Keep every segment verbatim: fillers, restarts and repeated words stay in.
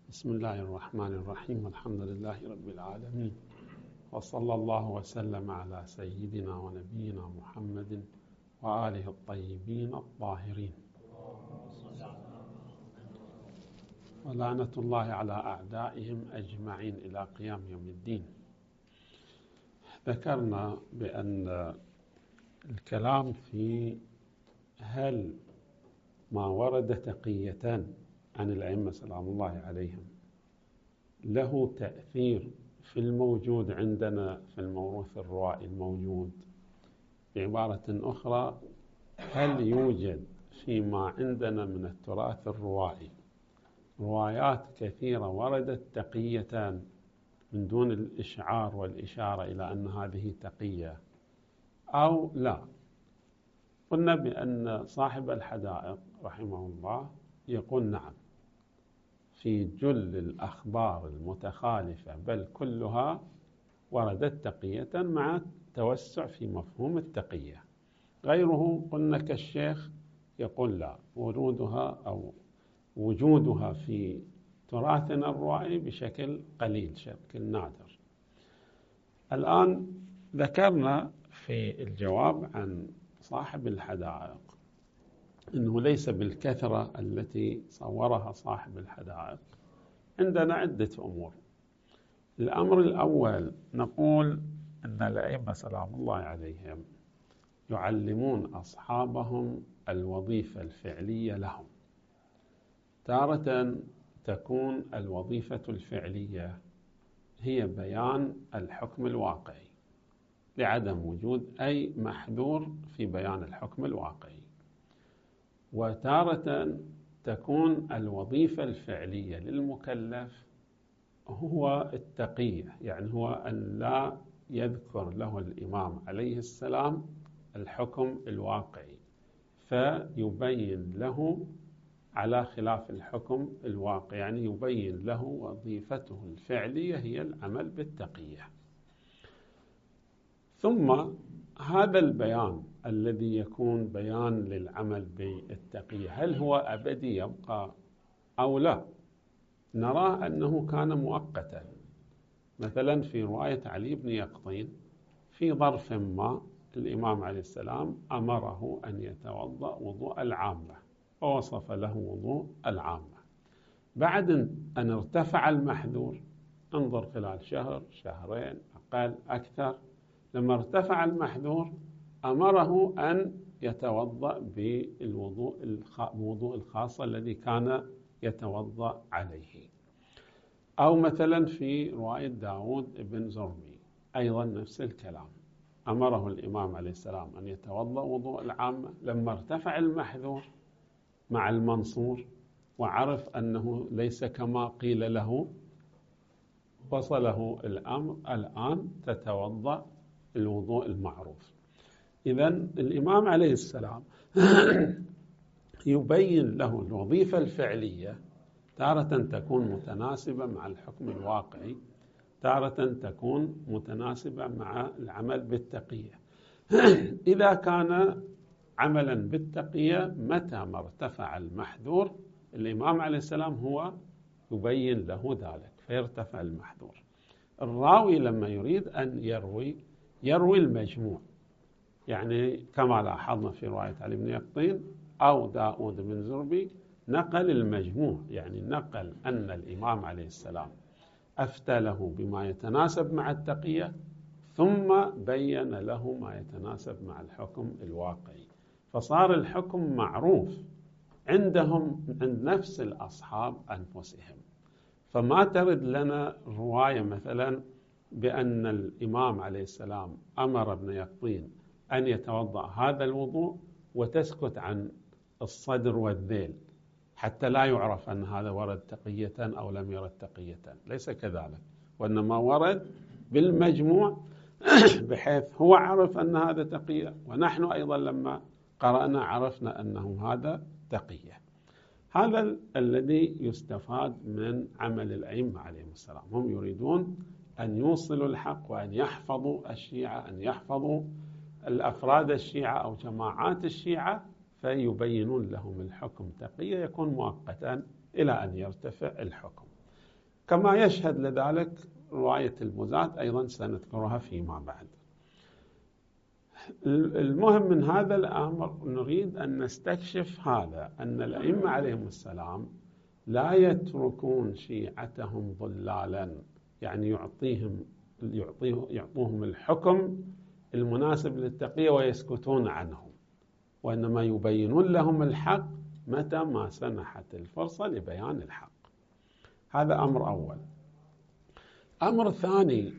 بسم الله الرحمن الرحيم والحمد لله رب العالمين وصلى الله وسلم على سيدنا ونبينا محمد وآله الطيبين الطاهرين ولعنة الله على أعدائهم أجمعين إلى قيام يوم الدين. ذكرنا بأن الكلام في هل ما ورد تقية عن الأئمة سلام الله عليهم له تأثير في الموجود عندنا في الموروث الروائي الموجود. بعبارة أخرى، هل يوجد فيما عندنا من التراث الروائي روايات كثيرة وردت تقية من دون الإشعار والإشارة إلى أن هذه تقية أو لا؟ قلنا بأن صاحب الحدائق رحمه الله يقول نعم، في جل الأخبار المتخالفة بل كلها وردت تقية مع توسع في مفهوم التقية. غيره قلنا كالشيخ يقول لا، ورودها أو وجودها في تراثنا الروائي بشكل قليل، بشكل نادر. الآن ذكرنا في الجواب عن صاحب الحدائق أنه ليس بالكثرة التي صورها صاحب الحدائق. عندنا عدة أمور. الأمر الأول، نقول أن الأئمة سلام الله عليهم يعلمون أصحابهم الوظيفة الفعلية لهم. تارة تكون الوظيفة الفعلية هي بيان الحكم الواقعي لعدم وجود أي محذور في بيان الحكم الواقعي، وتارة تكون الوظيفة الفعلية للمكلف هو التقية، يعني هو أن لا يذكر له الإمام عليه السلام الحكم الواقعي فيبين له على خلاف الحكم الواقعي، يعني يبين له وظيفته الفعلية هي العمل بالتقية. ثم هذا البيان الذي يكون بيان للعمل بالتقية هل هو أبدي يبقى أو لا؟ نرى أنه كان مؤقتا. مثلا في رواية علي بن يقطين في ظرف ما الإمام عليه السلام أمره أن يتوضأ وضوء العامة ووصف له وضوء العامة. بعد أن ارتفع المحذور، انظر خلال شهر شهرين أقل أكثر، لما ارتفع المحذور أمره أن يتوضأ بالوضوء الوضوء الخاص الذي كان يتوضأ عليه. أو مثلا في رواية داود بن زرمي أيضا نفس الكلام، أمره الإمام عليه السلام أن يتوضأ وضوء العامة. لما ارتفع المحذور مع المنصور وعرف أنه ليس كما قيل له، وصله الأمر الآن تتوضأ الوضوء المعروف. إذن الإمام عليه السلام يبين له الوظيفة الفعلية، تارة تكون متناسبة مع الحكم الواقعي، تارة تكون متناسبة مع العمل بالتقية. إذا كان عملا بالتقية متى ما ارتفع المحذور الإمام عليه السلام هو يبين له ذلك فيرتفع المحذور. الراوي لما يريد أن يروي يروي المجموع، يعني كما لاحظنا في رواية علي بن يقطين أو داود بن زربي نقل المجموع، يعني نقل أن الإمام عليه السلام أفتى له بما يتناسب مع التقية ثم بين له ما يتناسب مع الحكم الواقعي، فصار الحكم معروف عندهم عند نفس الأصحاب أنفسهم. فما ترد لنا رواية مثلا بأن الإمام عليه السلام أمر ابن يقطين أن يتوضأ هذا الوضوء وتسكت عن الصدر والذيل حتى لا يعرف أن هذا ورد تقية أو لم يرد تقية. ليس كذلك، وإنما ورد بالمجموع بحيث هو عرف أن هذا تقية، ونحن أيضا لما قرأنا عرفنا أنه هذا تقية. هذا الذي يستفاد من عمل الأئمة عليهم السلام. هم يريدون أن يوصلوا الحق وأن يحفظوا الشيعة، أن يحفظوا الأفراد الشيعة أو جماعات الشيعة، فيبينون لهم الحكم تقية يكون مؤقتا إلى أن يرتفع الحكم. كما يشهد لذلك رواية المزاة أيضا سنذكرها فيما بعد. المهم من هذا الأمر نريد أن نستكشف هذا، أن الأئمة عليهم السلام لا يتركون شيعتهم ضلالا، يعني يعطيهم يعطيه يعطوهم الحكم المناسب للتقية ويسكتون عنه، وإنما يبينون لهم الحق متى ما سنحت الفرصة لبيان الحق. هذا أمر أول. أمر ثاني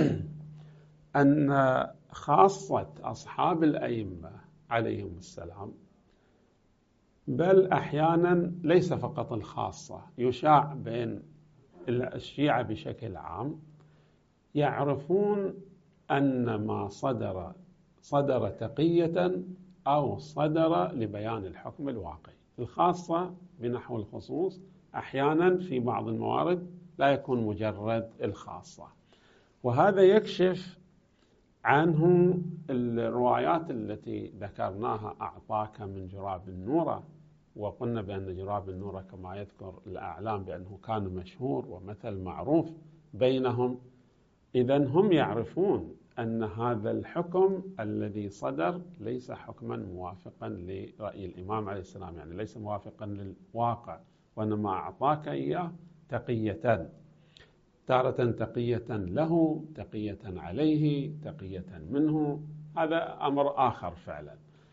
أن خاصة أصحاب الأئمة عليهم السلام، بل أحيانا ليس فقط الخاصة، يشاع بين الشيعة بشكل عام، يعرفون أن ما صدر صدر تقية أو صدر لبيان الحكم الواقعي. الخاصة بنحو الخصوص أحيانا في بعض الموارد لا يكون مجرد الخاصة، وهذا يكشف عنه الروايات التي ذكرناها: أعطاك من جراب النورة، وقلنا بأن جراب النورة كما يذكر الأعلام بأنه كان مشهور ومثل معروف بينهم. إذن هم يعرفون أن هذا الحكم الذي صدر ليس حكما موافقا لرأي الإمام عليه السلام، يعني ليس موافقا للواقع، وإنما أعطاك إياه تقية، تارة تقية له، تقية عليه، تقية منه. هذا أمر آخر فعلا.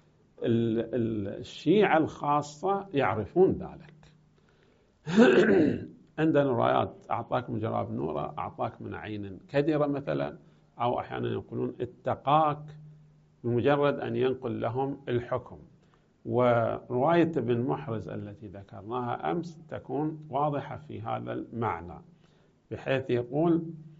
الشيعة الخاصة يعرفون ذلك. عندنا روايات: أعطاك من جراب نورة، أعطاك من عين كدرة مثلا، أو أحيانا يقولون اتقاك، بمجرد أن ينقل لهم الحكم. ورواية ابن محرز التي ذكرناها أمس تكون واضحة في هذا المعنى، بحيث يقول: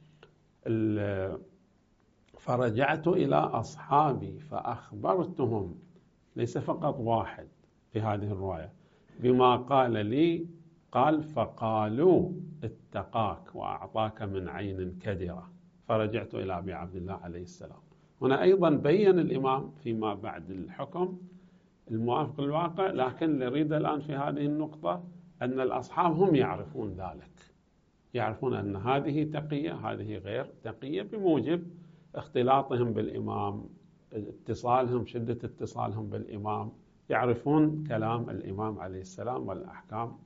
فرجعت إلى أصحابي فأخبرتهم، ليس فقط واحد في هذه الرواية، بما قال لي، قال: فقالوا اتقاك وأعطاك من عين كدرة، فرجعت إلى أبي عبد الله عليه السلام. هنا أيضا بين الإمام فيما بعد الحكم الموافق للواقع، لكن نريد الآن في هذه النقطة أن الأصحاب هم يعرفون ذلك، يعرفون أن هذه تقية، هذه غير تقية، بموجب اختلاطهم بالإمام، اتصالهم، شدة اتصالهم بالإمام، يعرفون كلام الإمام عليه السلام والأحكام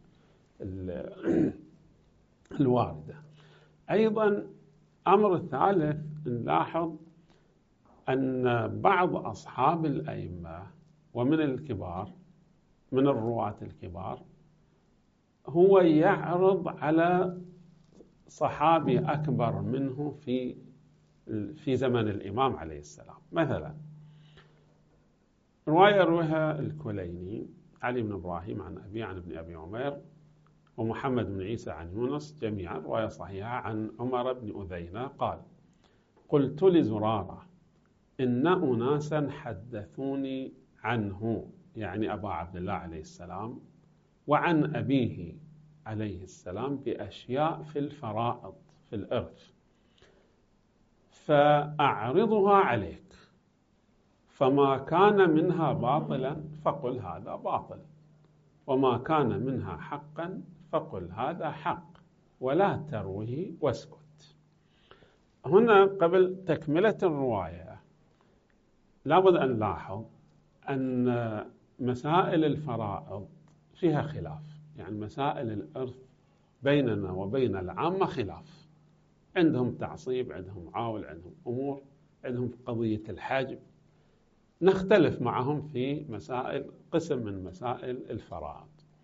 الواردة. أيضا أمر ثالث نلاحظ أن بعض أصحاب الأئمة ومن الكبار، من الرواة الكبار، هو يعرض على صحابي أكبر منه في في زمن الإمام عليه السلام. مثلا رواية روها الكليني: علي بن إبراهيم عن أبي عن ابن أبي عمير ومحمد بن عيسى عن يونس، جميعا رواية صحيحة، عن عمر بن أذينة قال: قلت لزرارة إن أناسا حدثوني عنه، يعني أبا عبد الله عليه السلام، وعن أبيه عليه السلام بأشياء في الفرائض، في الإرث، فأعرضها عليك، فما كان منها باطلا فقل هذا باطل، وما كان منها حقا فقل هذا حق، ولا تروه واسكت. هنا قبل تكملة الرواية لابد أن نلاحظ أن مسائل الفرائض فيها خلاف، يعني مسائل الإرث بيننا وبين العامة خلاف، عندهم تعصيب، عندهم عاول، عندهم أمور، عندهم قضية الحجب، نختلف معهم في مسائل، قسم من مسائل الفرائض.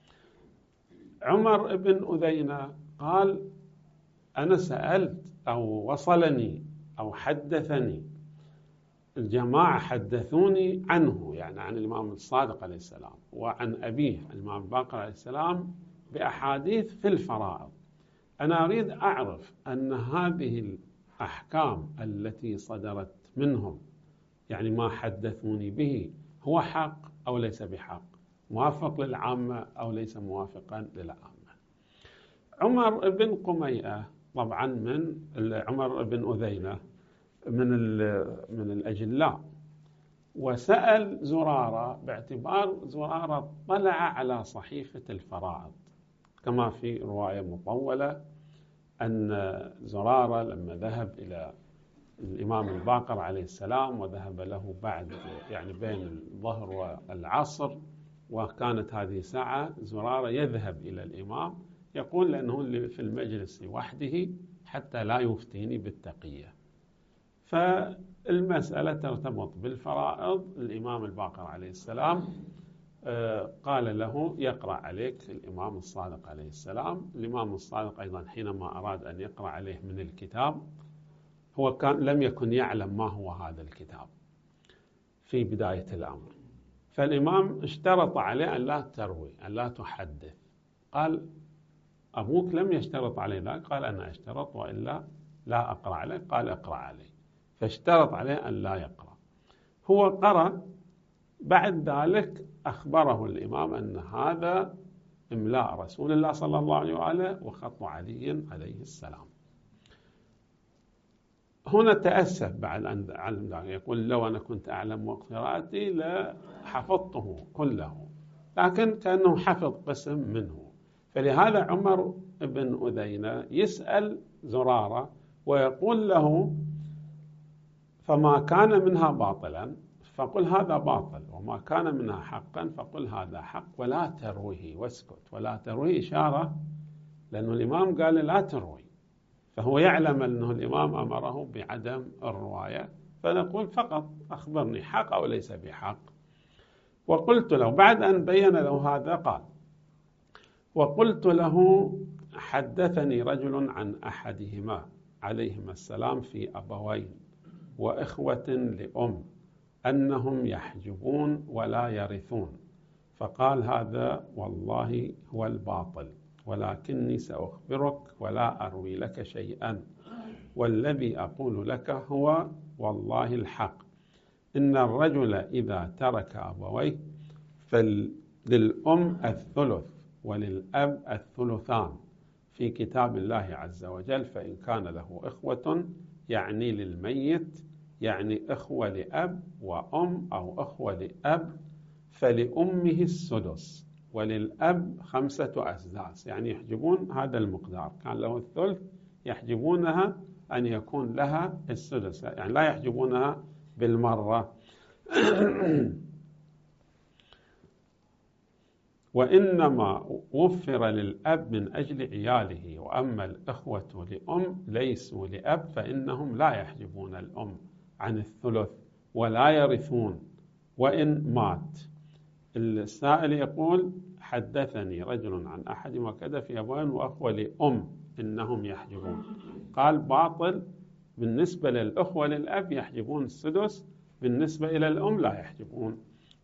عمر بن أذينة قال: أنا سألت أو وصلني أو حدثني الجماعة، حدثوني عنه، يعني عن الإمام الصادق عليه السلام، وعن أبيه الإمام الباقر عليه السلام، بأحاديث في الفرائض. أنا أريد أعرف أن هذه الأحكام التي صدرت منهم، يعني ما حدثوني به، هو حق أو ليس بحق، موافق للعامة أو ليس موافقا للعامة. عمر بن قميئة طبعا من عمر بن أذينة من من الأجلاء، وسأل زرارة باعتبار زرارة طلع على صحيفة الفرائض، كما في رواية مطولة أن زرارة لما ذهب إلى الإمام الباقر عليه السلام، وذهب له بعد يعني بين الظهر والعصر، وكانت هذه ساعة، زرارة يذهب إلى الإمام يقول لأنه اللي في المجلس وحده حتى لا يفتيني بالتقية. فالمسألة ترتبط بالفرائض. الإمام الباقر عليه السلام قال له يقرأ عليك الإمام الصادق عليه السلام. الإمام الصادق أيضا حينما أراد أن يقرأ عليه من الكتاب، هو كان لم يكن يعلم ما هو هذا الكتاب في بداية الأمر، فالإمام اشترط عليه أن لا تروي، أن لا تحدث. قال أبوك لم يشترط عليه ذلك. قال أنا اشترط وإلا لا أقرأ عليه. قال اقرأ عليه، فاشترط عليه أن لا يقرأ. هو قرأ. بعد ذلك أخبره الإمام أن هذا إملاء رسول الله صلى الله عليه وآله وخط علي عليه السلام. هنا تأسف بعد أن علم ذلك، يقول لو أنا كنت أعلم وقت قراءتي لحفظته كله، لكن كأنه حفظ قسم منه. فلهذا عمر بن أذينة يسأل زرارة ويقول له فما كان منها باطلا فقل هذا باطل، وما كان منها حقا فقل هذا حق، ولا ترويه واسكت. ولا ترويه إشارة لأنه الإمام قال لا تروي، فهو يعلم أنه الإمام أمره بعدم الرواية، فنقول فقط أخبرني حق أو ليس بحق. وقلت له بعد أن بين له هذا قال وقلت له حدثني رجل عن أحدهما عليهما السلام في أبوين وإخوة لأم أنهم يحجبون ولا يرثون، فقال هذا والله هو الباطل، ولكني سأخبرك ولا أروي لك شيئا، والذي أقول لك هو والله الحق. إن الرجل إذا ترك أبويه فللأم الثلث وللأب الثلثان في كتاب الله عز وجل، فإن كان له إخوة يعني للميت، يعني إخوة لأب وأم أو إخوة لأب، فلأمه السدس وللأب خمسة أسداس، يعني يحجبون هذا المقدار. كان له الثلث يحجبونها أن يكون لها السدس، يعني لا يحجبونها بالمرة. وإنما وفر للأب من أجل عياله، وأما الإخوة لأم ليسوا لأب فإنهم لا يحجبون الأم عن الثلث ولا يرثون وإن مات. السائل يقول حدثني رجل عن أحد وكذا في أبوين وأخوة لأم إنهم يحجبون. قال باطل، بالنسبة للأخوة للأب يحجبون السدس، بالنسبة إلى الأم لا يحجبون.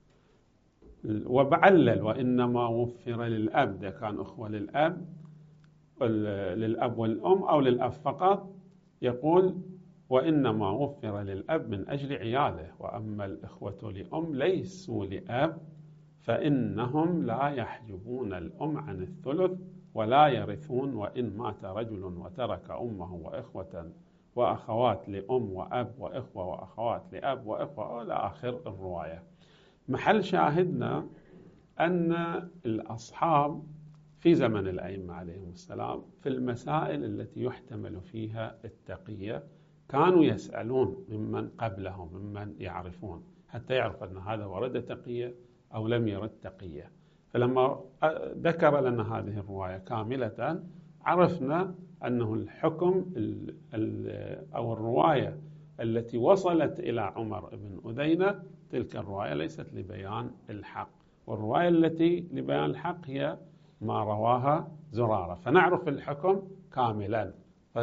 وبعلل وإنما وفر للأب، إذا كان أخوة للأب للأب والأم أو للأب فقط، يقول وإنما وفر للأب من أجل عياله، وأما الإخوة لأم ليسوا لأب فإنهم لا يحجبون الأم عن الثلث ولا يرثون، وإن مات رجل وترك أمه وإخوة وأخوات لأم وأب وإخوة وأخوات لأب وإخوة إلى آخر الرواية. محل شاهدنا أن الأصحاب في زمن الأئمة عليهم السلام في المسائل التي يحتمل فيها التقية كانوا يسألون ممن قبلهم ممن يعرفون حتى يعرف أن هذا ورد تقية أو لم يرد تقية. فلما ذكر لنا هذه الرواية كاملة عرفنا أنه الحكم أو الرواية التي وصلت إلى عمر بن أذينة تلك الرواية ليست لبيان الحق، والرواية التي لبيان الحق هي ما رواها زرارة، فنعرف الحكم كاملا،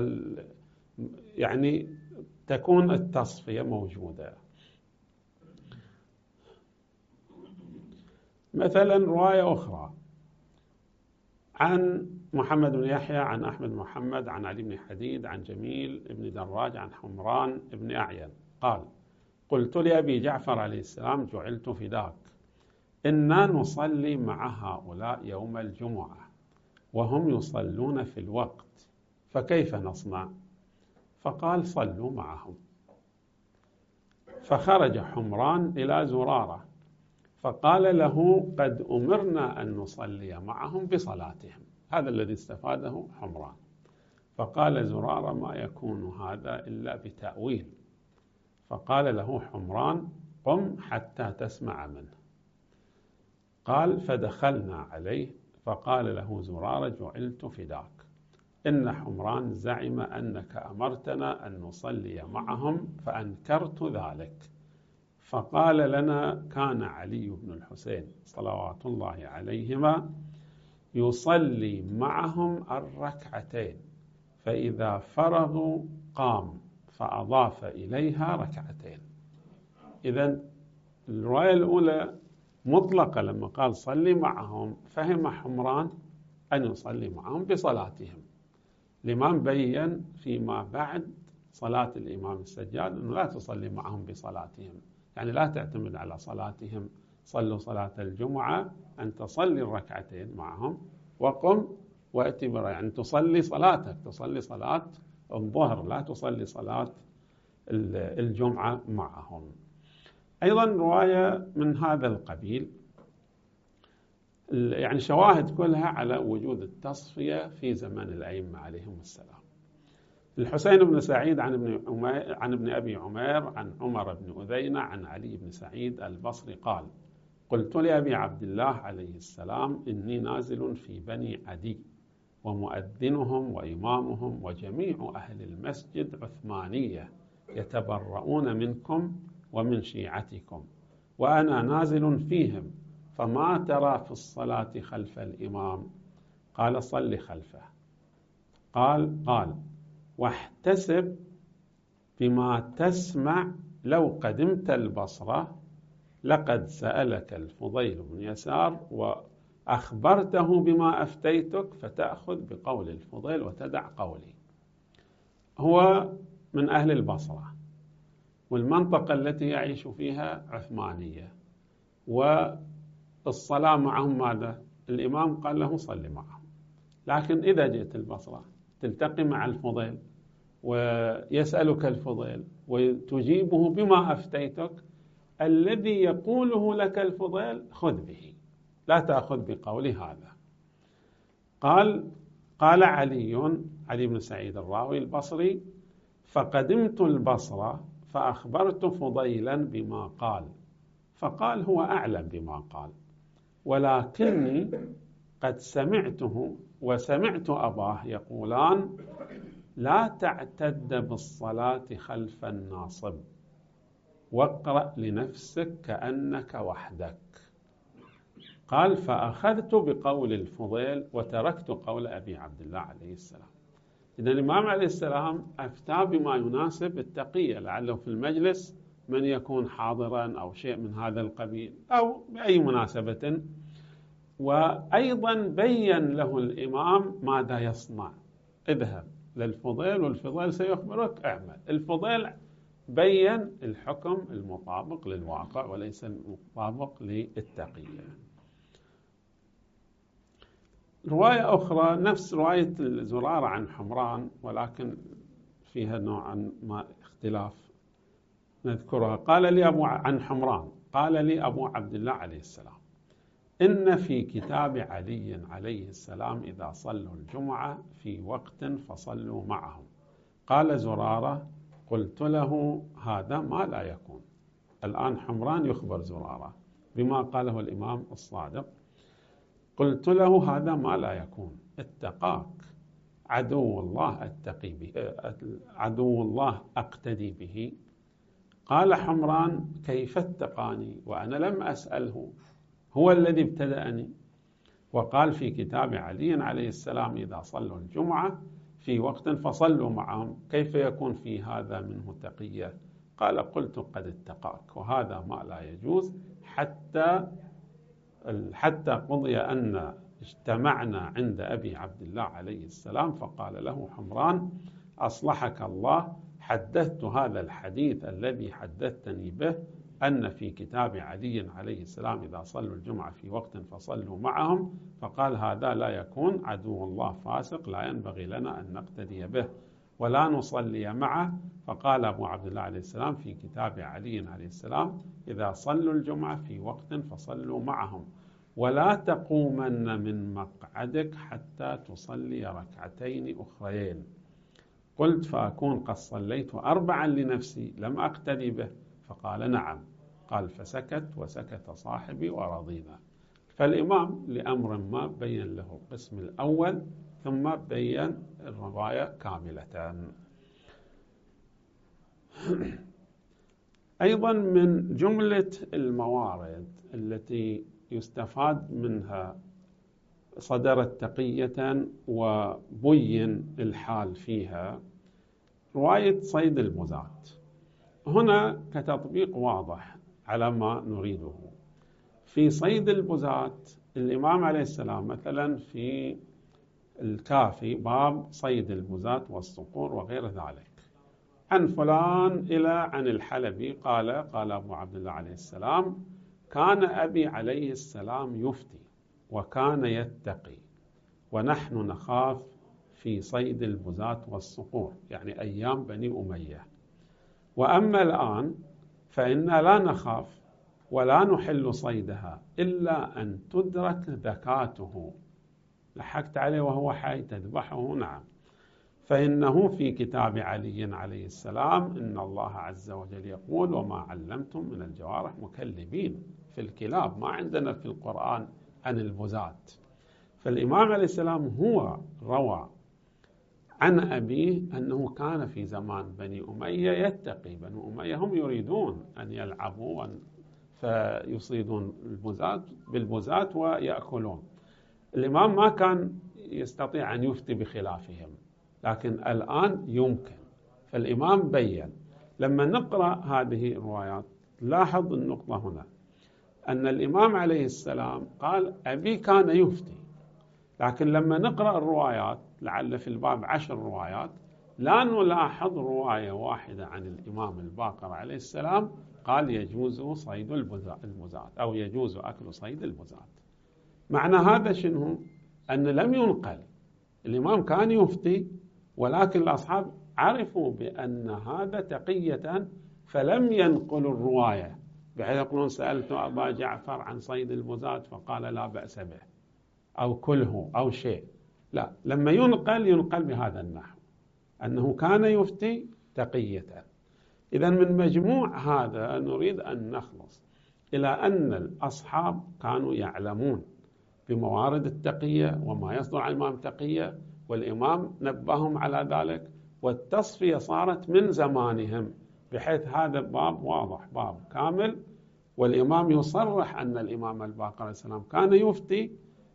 يعني تكون التصفية موجودة. مثلا رواية أخرى عن محمد بن يحيى عن أحمد محمد عن علي بن حديد عن جميل بن دراج عن حمران بن أعين قال قلت لأبي جعفر عليه السلام جعلت فداك، إنا نصلي مع هؤلاء يوم الجمعة وهم يصلون في الوقت، فكيف نصنع؟ فقال صلوا معهم. فخرج حمران إلى زرارة فقال له قد أمرنا أن نصلي معهم بصلاتهم. هذا الذي استفاده حمران. فقال زرارة: ما يكون هذا إلا بتأويل. فقال له حمران: قم حتى تسمع منه. قال: فدخلنا عليه فقال له زرارة: جعلت فداك، إن حمران زعم أنك أمرتنا أن نصلي معهم فأنكرت ذلك. فقال لنا: كان علي بن الحسين صلوات الله عليهما يصلي معهم الركعتين، فإذا فرغوا قام فأضاف إليها ركعتين. إذن الرواية الأولى مطلقة، لما قال صلي معهم فهم حمران أن يصلي معهم بصلاتهم. الإمام بيّن فيما بعد صلاة الإمام السجاد أنه لا تصلي معهم بصلاتهم، يعني لا تعتمد على صلاتهم. صلوا صلاة الجمعة، أن تصلي الركعتين معهم وقم واعتبر، يعني تصلي صلاتك، تصلي صلاة الظهر، لا تصلي صلاة الجمعة معهم. أيضا رواية من هذا القبيل، يعني شواهد كلها على وجود التصفية في زمن الأئمة عليهم السلام. الحسين بن سعيد عن ابن عمير عن ابن أبي عمير عن عمر بن أذينة عن علي بن سعيد البصري قال: قلت لأبي عبد الله عليه السلام: إني نازل في بني عدي، ومؤذنهم وإمامهم وجميع أهل المسجد عثمانية يتبرؤون منكم ومن شيعتكم، وأنا نازل فيهم، فما ترى في الصلاة خلف الإمام؟ قال: صل خلفه. قال قال واحتسب بما تسمع لو قدمت البصرة لقد سألك الفضيل بن يسار وأخبرته بما أفتيتك، فتأخذ بقول الفضيل وتدع قولي. هو من أهل البصرة، والمنطقة التي يعيش فيها عثمانية، والصلاة معهم ماذا؟ الإمام قال له صل معهم. لكن إذا جئت البصرة تلتقي مع الفضيل ويسألك الفضيل وتجيبه بما أفتيتك، الذي يقوله لك الفضيل خذ به، لا تأخذ بقول هذا. قال قال علي علي بن سعيد الراوي البصري: فقدمت البصرة فأخبرت فضيلا بما قال، فقال هو أعلم بما قال، ولكني قد سمعته وسمعت أباه يقولان: لا تعتد بالصلاة خلف الناصب، واقرأ لنفسك كأنك وحدك. قال: فأخذت بقول الفضيل وتركت قول أبي عبد الله عليه السلام. إذن الإمام عليه السلام أفتى بما يناسب التقية، لعله في المجلس من يكون حاضرا أو شيء من هذا القبيل أو بأي مناسبة، وأيضا بين له الإمام ماذا يصنع. اذهب للفضيل والفضيل سيخبرك، اعمل. الفضيل بين الحكم المطابق للواقع وليس المطابق للتقية. رواية أخرى نفس رواية زرارة عن حمران، ولكن فيها نوعا ما اختلاف نذكرها. قال لي أبو عن حمران قال لي أبو عبد الله عليه السلام: إن في كتاب علي عليه السلام إذا صلوا الجمعة في وقت فصلوا معهم. قال زرارة: قلت له: هذا ما لا يكون. الآن حمران يخبر زرارة بما قاله الإمام الصادق. قلت له: هذا ما لا يكون، اتقاك عدو الله أتقي به، عدو الله أقتدي به. قال حمران: كيف اتقاني وأنا لم أسأله، هو الذي ابتدأني. وقال في كتاب علي عليه السلام إذا صلوا الجمعة في وقت فصلوا معهم، كيف يكون في هذا منه تقية؟ قال: قلت قد اتقاك، وهذا ما لا يجوز حتى حتى قضي أن اجتمعنا عند أبي عبد الله عليه السلام، فقال له حمران: أصلحك الله، حدثت هذا الحديث الذي حدثتني به أن في كتاب علي عليه السلام إذا صلوا الجمعة في وقت فصلوا معهم، فقال هذا لا يكون، عدو الله فاسق لا ينبغي لنا أن نقتدي به ولا نصلي معه. فقال أبو عبد الله عليه السلام في كتاب علي عليه السلام إذا صلوا الجمعة في وقت فصلوا معهم، ولا تقومن من مقعدك حتى تصلي ركعتين أخريين. قلت فأكون قد صليت أربعا لنفسي لم أقتدي به؟ فقال نعم. قال فسكت وسكت صاحبي ورضينا. فالإمام لأمر ما بين له القسم الأول ثم بين الرواية كاملة. أيضا من جملة الموارد التي يستفاد منها صدرت تقية وبين الحال فيها رواية صيد البزاة. هنا كتطبيق واضح على ما نريده. في صيد البزاة الإمام عليه السلام مثلا في الكافي باب صيد البزاة والصقور وغير ذلك، عن فلان إلى عن الحلبي قال قال أبو عبد الله عليه السلام كان أبي عليه السلام يفتي وكان يتقي ونحن نخاف في صيد البزاة والصقور، يعني أيام بني أمية. وأما الآن فإنا لا نخاف ولا نحل صيدها إلا أن تدرك ذكاته. لحقت عليه وهو حي تذبحه؟ نعم. فإنه في كتاب علي عليه السلام إن الله عز وجل يقول وما علمتم من الجوارح مكلبين في الكلاب، ما عندنا في القرآن عن البزاة. فالإمام عليه السلام هو روى عن أبيه أنه كان في زمان بني أمية يتقي. بني أمية هم يريدون أن يلعبوا فيصيدون البزاة بالبزاة ويأكلون. الإمام ما كان يستطيع أن يفتي بخلافهم، لكن الآن يمكن. فالإمام بيّن. لما نقرأ هذه الروايات لاحظ النقطة هنا أن الإمام عليه السلام قال أبي كان يفتي، لكن لما نقرأ الروايات لعل في الباب عشر روايات لا نلاحظ رواية واحدة عن الإمام الباقر عليه السلام قال يجوز صيد البزاة أو يجوز أكل صيد البزاة. معنى هذا شنو؟ أن لم ينقل. الإمام كان يفتي ولكن الأصحاب عرفوا بأن هذا تقية فلم ينقلوا الرواية، بحيث يقولون سألت أبا جعفر عن صيد البزاة فقال لا بأس به أو كله أو شيء. لا، لما ينقل ينقل بهذا النحو أنه كان يفتي تقية. إذن من مجموع هذا نريد أن نخلص إلى أن الأصحاب كانوا يعلمون بموارد التقية وما يصدر عن الإمام تقية، والإمام نبههم على ذلك، والتصفية صارت من زمانهم، بحيث هذا باب واضح باب كامل. والإمام يصرح أن الإمام الباقر عليه السلام كان يفتي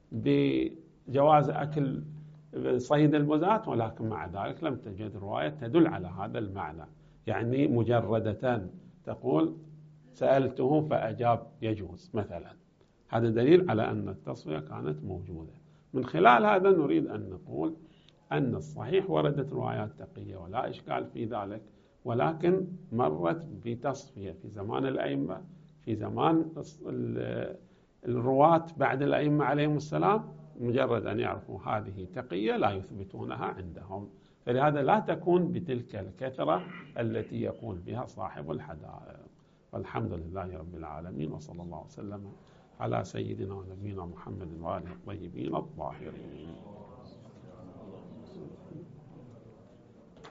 بجواز أكل صيد البزاة، ولكن مع ذلك لم تجد رواية تدل على هذا المعنى، يعني مجردة تقول سألته فأجاب يجوز مثلا. هذا دليل على أن التصفية كانت موجودة. من خلال هذا نريد أن نقول أن الصحيح وردت روايات تقية ولا إشكال في ذلك، ولكن مرت بتصفية في زمان الأئمة، في زمان الرواة بعد الأئمة عليهم السلام، مجرد أن يعرفوا هذه تقية لا يثبتونها عندهم، فلهذا لا تكون بتلك الكثرة التي يقول بها صاحب الحدائق. والحمد لله رب العالمين، وصلى الله وسلم على سيدنا ونبينا محمد وآله الطيبين الطاهرين.